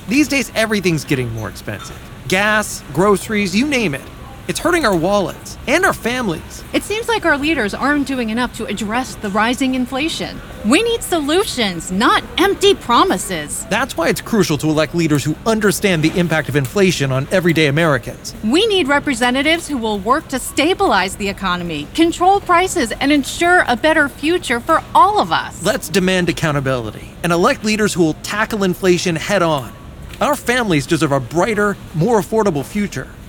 These days, everything's getting more expensive. Gas, groceries, you name it. It's hurting our wallets and our families. It seems like our leaders aren't doing enough to address the rising inflation. We need solutions, not empty promises. That's why it's crucial to elect leaders who understand the impact of inflation on everyday Americans. We need representatives who will work to stabilize the economy, control prices, and ensure a better future for all of us. Let's demand accountability and elect leaders who will tackle inflation head on. Our families deserve a brighter, more affordable future.